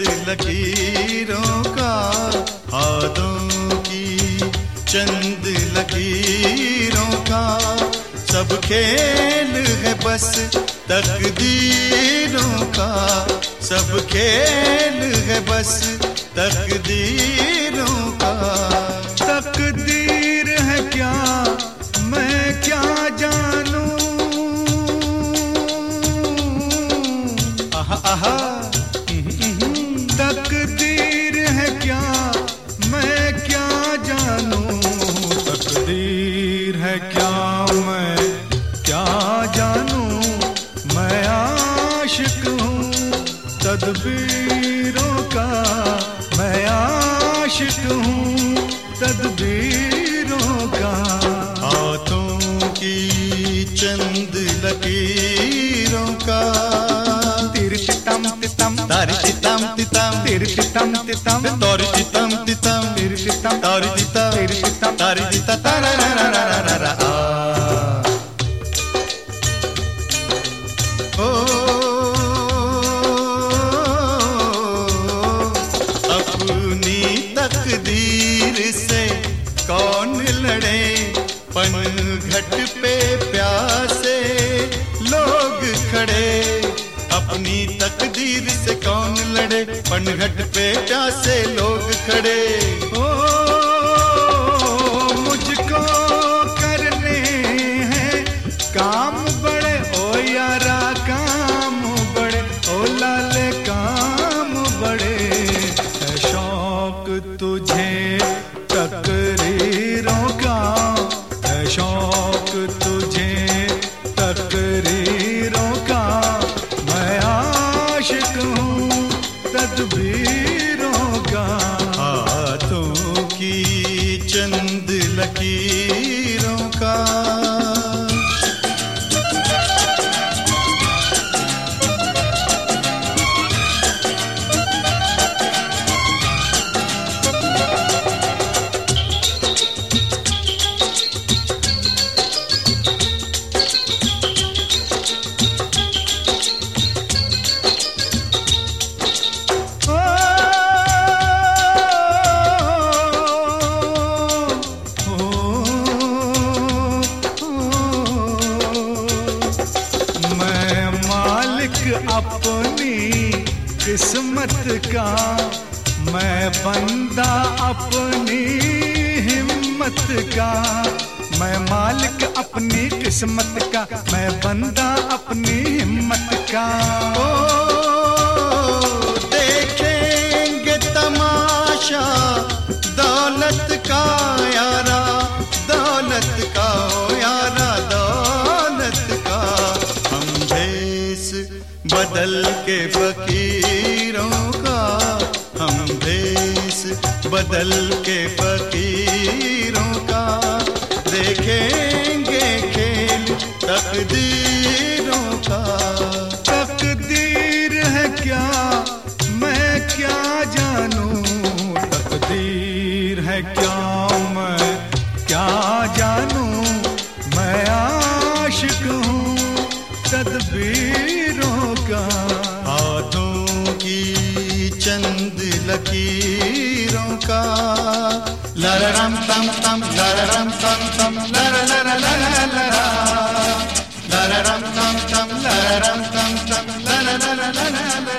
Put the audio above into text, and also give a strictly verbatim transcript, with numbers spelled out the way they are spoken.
लकीरों का, हाथों की चंद लकीरों का। सब खेल है बस तकदीरों का, सब खेल है बस तकदीरों का। तकदीर है क्या मैं क्या जानूं, आहा आहा। तकदीर है क्या मैं क्या जानूं, तकदीर है क्या मैं क्या जानूं। मैं आशिक हूँ तदबीरों का, मैं आशिक हूँ तदबीरों का। हाथों की चंद लकीरों का। तिर तितम तितम तारी तितम तितम, तिर तितम तितम तोरी तितम तितम, तिर तितम तारी तितम, तिर तितम तारी तितम, तारा रा रा रा रा रा रा। ओ अपनी तकदीर से कौन लड़े, पनघट पे प्यासे लोग खड़े। अपनी तकदीर से कौन लड़े, पनघट पे प्यासे लोग खड़े। ओ मुझको करने हैं काम बड़े, ओ यारा काम बड़े, ओ लाले काम बड़े। है शौक तुझे तकरीरों का, है शौक तुझे तकरीरों का। मैं आशिक हूँ तदबीरों का। हाथों की चंद लकीरों का। अपनी किस्मत का, मैं बंदा अपनी हिम्मत का। मैं मालिक अपनी किस्मत का, मैं बंदा अपनी हिम्मत का। ओ देखेंगे तमाशा दौलत का यारा, दौलत का ओ यारा, दौलत का। हम भेस बदल के फकीरों का, हम भेस बदल के फकीरों का। देखेंगे खेल तकदीरों का। तकदीर है क्या मैं क्या जानूं, तकदीर है क्या मैं क्या जानूं। मैं आशिक हूँ तदबीरों का। हाथों की चंद लकीरों का। लररम तम तम, लररम तम तम, लर लर लर लर। लररम तम तम, लररम तम तम, लर लर लर लर।